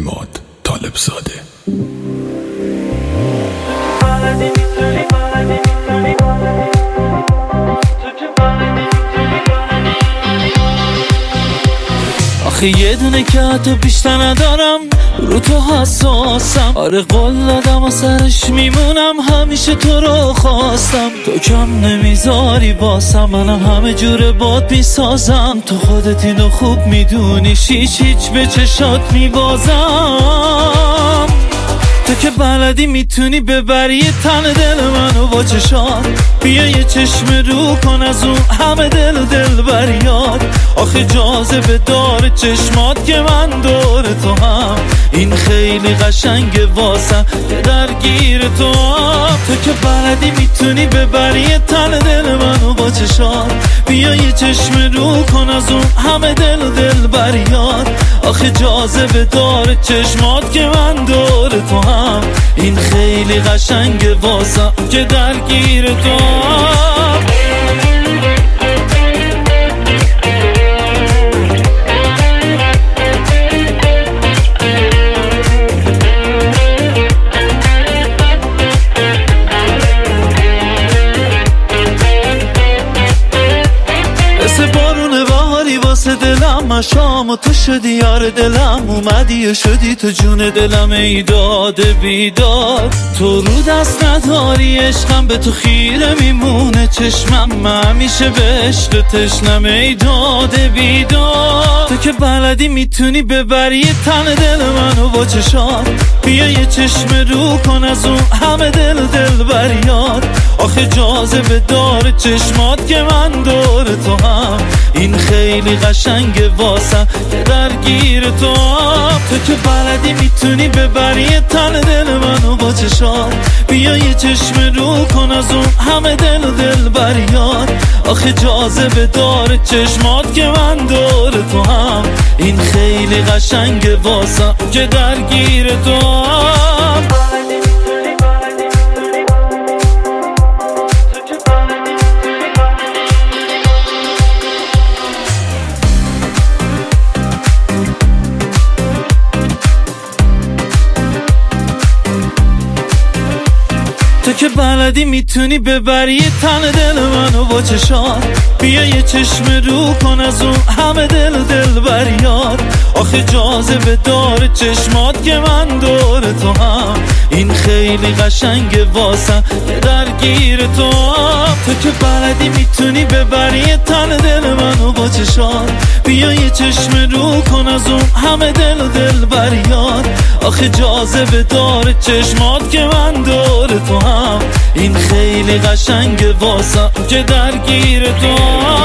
اماد طالبزاده. آخه یه دونه که حتی بیشتر ندارم، رو تو حساسم. آره قول دادم و سرش میمونم، همیشه تو رو خواستم. تو کم نمیذاری باسم، منم همه جوره باد میسازم. تو خودت اینو خوب میدونی، هیچ به چشات میبازم. تو که بلدی میتونی ببری تن دل منو با چشات. بیا یه چشم رو کن از اون همه دل بریاد. آخه جاذبه داره چشمات که من دور تو هم. این خیلی قشنگه واسم که درگیر تو هم. تو که بلدی میتونی ببری تن دل منو با چشات. بیا یه چشم رو کن از اون همه دل بریاد. آخه جاذبه داره چشمات که من دور تو هم. این خیلی قشنگه واسم که درگیر تو هم. دلم مشام و تو شدی یار دلم. اومدی و شدی تو جون دلم، ای داد بیداد. تو رو دست نداری عشقم، به تو خیره میمونه چشمم. من همیشه به عشق تشنم، ای داد بیداد. تو که بلدی میتونی ببری تن دل منو با چشات. بیا یه چشم رو کن از اون همه دل بریاد. آخه جاذبه داره چشمات که من دور تو هم. این خیلی قشنگه واسم که درگیر تو هم. تو که بلدی میتونی ببری تن دل منو با چشات. بیا یه چشم رو کن از اون همه دل بریاد. آخه جاذبه داره چشمات که من دور تو هم. این خیلی قشنگه واسم که درگیر تو هم. تو که بلدی میتونی ببری تن دل منو با چشات. بیا یه چشم رو کن از اون همه دل بریاد. آخه جاذبه داره چشمات که من دور تو هم. این خیلی قشنگه واسم که درگیر تو هم. تو که بلدی میتونی ببری تن دل منو با چشات. بیا یه چشم رو کن از اون همه دل بریاد. آخه جاذبه داره چشمات که من دور تو هم. این خیلی قشنگه واسم که درگیر تو هم.